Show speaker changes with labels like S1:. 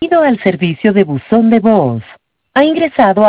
S1: Bienvenido al servicio de buzón de voz. Ha ingresado